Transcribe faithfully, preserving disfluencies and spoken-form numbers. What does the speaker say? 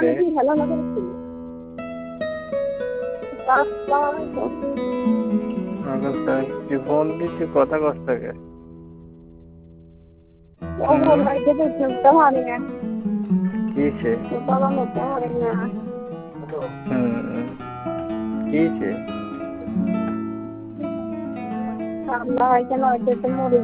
রে ভালো লাগাচ্ছিল তুই ফোন দিচ্ছি কথা কষ্টকে কিসে হম কিসে আমরা এখানে